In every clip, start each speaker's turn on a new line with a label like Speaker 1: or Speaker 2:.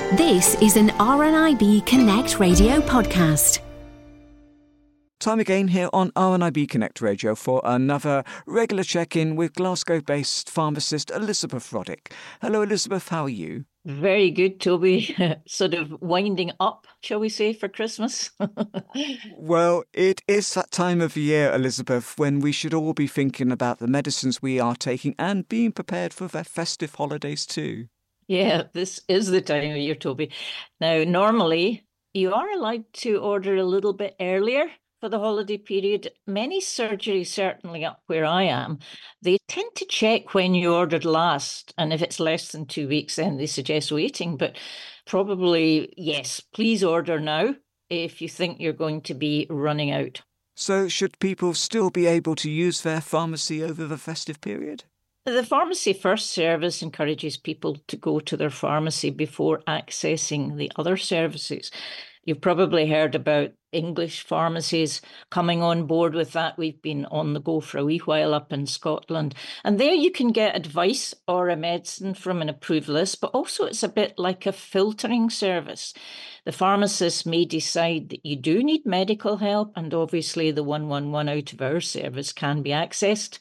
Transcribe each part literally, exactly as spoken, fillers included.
Speaker 1: This is an R N I B Connect radio podcast.
Speaker 2: Time again here on R N I B Connect Radio for another regular check-in with Glasgow-based pharmacist Elizabeth Roddick. Hello, Elizabeth. How are you?
Speaker 3: Very good, Toby. Sort of winding up, shall we say, for Christmas?
Speaker 2: Well, it is that time of year, Elizabeth, when we should all be thinking about the medicines we are taking and being prepared for their festive holidays too.
Speaker 3: Yeah, this is the time of year, Toby. Now, normally, you are allowed to order a little bit earlier for the holiday period. Many surgeries, certainly up where I am, they tend to check when you ordered last. And if it's less than two weeks, then they suggest waiting. But probably, yes, please order now if you think you're going to be running out.
Speaker 2: So should people still be able to use their pharmacy over the festive period?
Speaker 3: The Pharmacy First service encourages people to go to their pharmacy before accessing the other services. You've probably heard about English pharmacies coming on board with that. We've been on the go for a wee while up in Scotland. And there you can get advice or a medicine from an approved list, but also it's a bit like a filtering service. The pharmacist may decide that you do need medical help, and obviously the one one one out of our service can be accessed.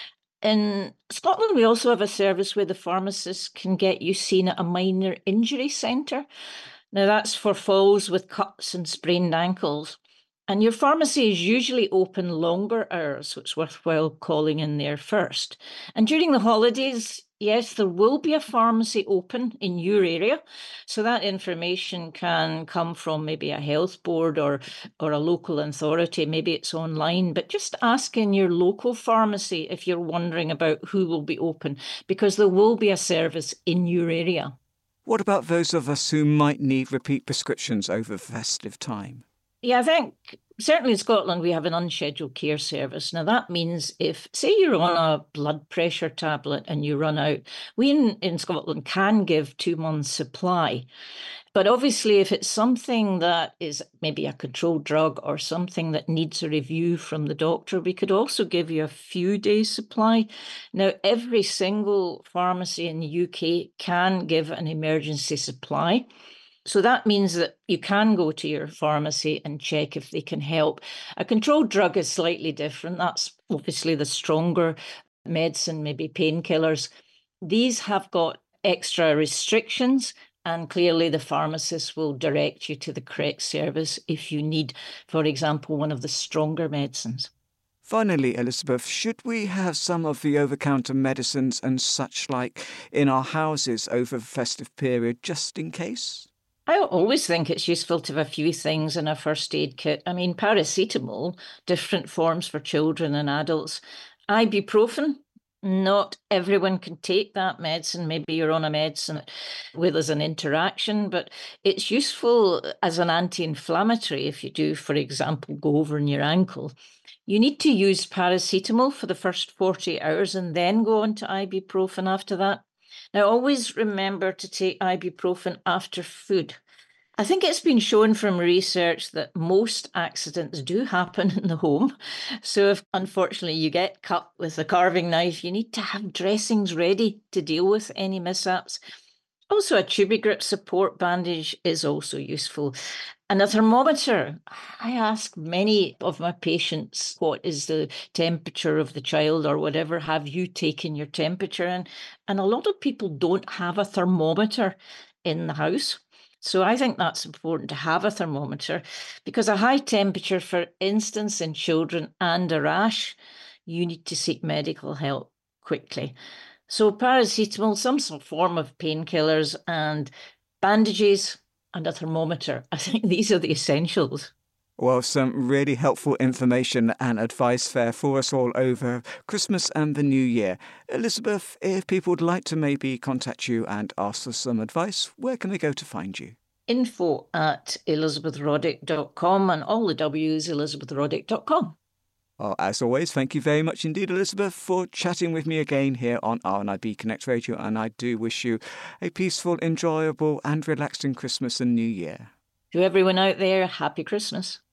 Speaker 3: In Scotland, we also have a service where the pharmacist can get you seen at a minor injury centre. Now, that's for falls with cuts and sprained ankles. And your pharmacy is usually open longer hours, so it's worthwhile calling in there first. And during the holidays, yes, there will be a pharmacy open in your area. So that information can come from maybe a health board or, or a local authority. Maybe it's online, but just ask in your local pharmacy if you're wondering about who will be open, because there will be a service in your area.
Speaker 2: What about those of us who might need repeat prescriptions over festive time?
Speaker 3: Yeah, I think certainly in Scotland we have an unscheduled care service. Now that means if, say you're on a blood pressure tablet and you run out, we in, in Scotland can give two months supply. But obviously if it's something that is maybe a controlled drug or something that needs a review from the doctor, we could also give you a few days supply. Now, every single pharmacy in the U K can give an emergency supply. So that means that you can go to your pharmacy and check if they can help. A controlled drug is slightly different. That's obviously the stronger medicine, maybe painkillers. These have got extra restrictions, and clearly the pharmacist will direct you to the correct service if you need, for example, one of the stronger medicines.
Speaker 2: Finally, Elizabeth, should we have some of the over-counter medicines and such like in our houses over the festive period just in case?
Speaker 3: I always think it's useful to have a few things in a first aid kit. I mean, paracetamol, different forms for children and adults. Ibuprofen, not everyone can take that medicine. Maybe you're on a medicine where there's an interaction, but it's useful as an anti-inflammatory if you do, for example, go over in your ankle. You need to use paracetamol for the first forty hours and then go on to ibuprofen after that. Now, always remember to take ibuprofen after food. I think it's been shown from research that most accidents do happen in the home. So if, unfortunately, you get cut with a carving knife, you need to have dressings ready to deal with any mishaps. Also, a Tubigrip support bandage is also useful. And a thermometer. I ask many of my patients, what is the temperature of the child or whatever? Have you taken your temperature? And, and a lot of people don't have a thermometer in the house. So I think that's important to have a thermometer, because a high temperature, for instance, in children and a rash, you need to seek medical help quickly. So paracetamol, some sort of form of painkillers, and bandages, and a thermometer. I think these are the essentials.
Speaker 2: Well, some really helpful information and advice there for us all over Christmas and the New Year. Elizabeth, if people would like to maybe contact you and ask for some advice, where can they go to find you?
Speaker 3: Info at elizabeth roddick dot com, and all the W's elizabeth roddick dot com.
Speaker 2: Well, as always, thank you very much indeed, Elizabeth, for chatting with me again here on R N I B Connect Radio, and I do wish you a peaceful, enjoyable and relaxing Christmas and New Year.
Speaker 3: To everyone out there, happy Christmas.